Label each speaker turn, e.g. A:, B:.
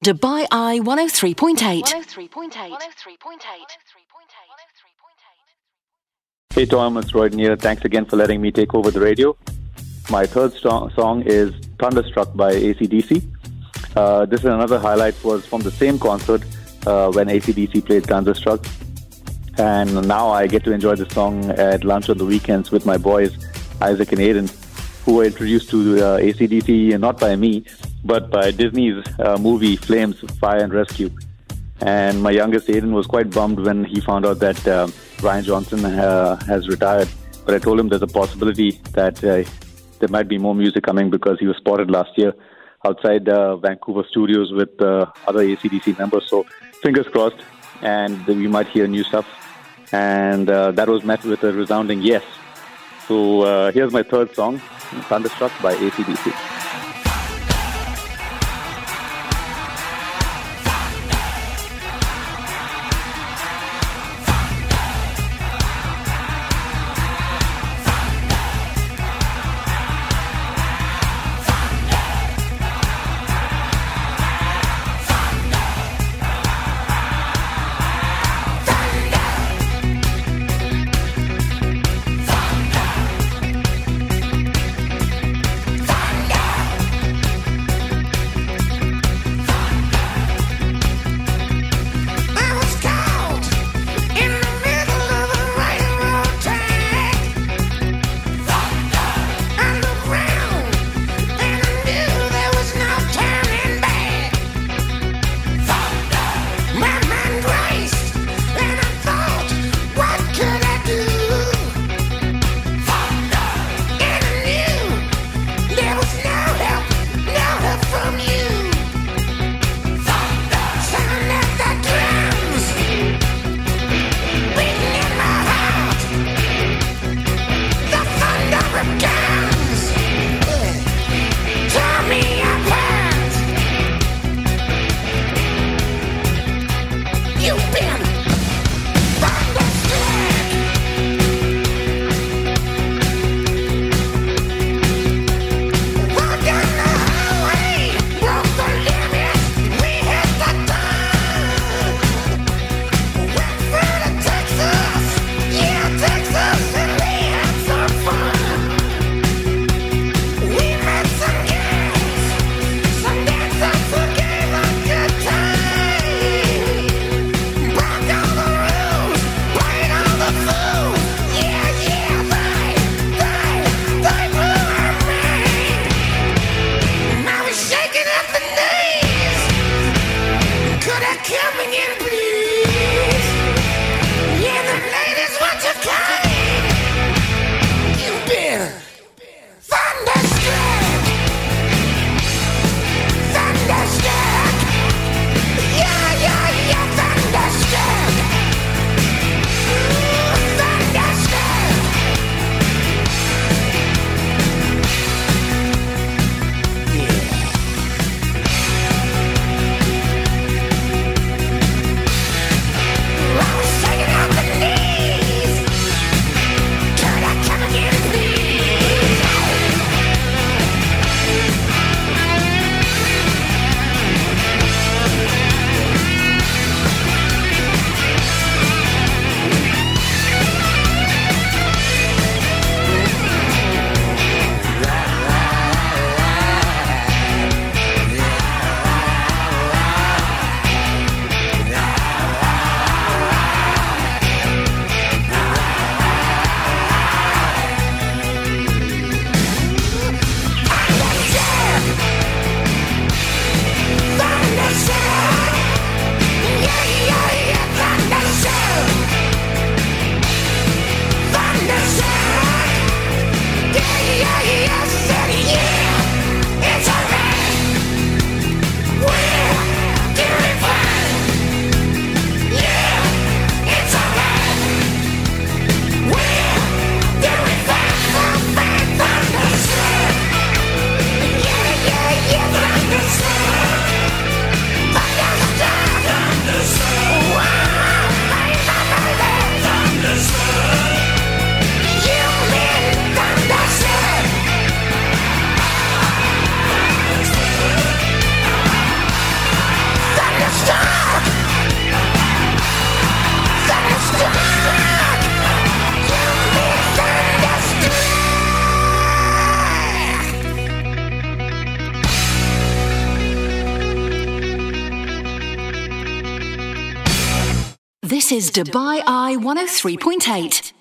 A: Dubai Eye 103.8.
B: Hey Tom, it's Royden here. Thanks again for letting me take over the radio. My third song is Thunderstruck by AC/DC. This is another highlight, was from the same concert when AC/DC played Thunderstruck. And now I get to enjoy the song at lunch on the weekends with my boys, Isaac and Aiden, who were introduced to AC/DC not by me, but by Disney's movie Flames, Fire and Rescue. And my youngest Aiden was quite bummed when he found out that Ryan Johnson has retired. But I told him there's a possibility that there might be more music coming, because he was spotted last year outside Vancouver studios with other AC/DC members. So fingers crossed, and we might hear new stuff. And that was met with a resounding yes. So here's my third song, Thunderstruck by AC/DC.
A: This is Dubai Eye 103.8.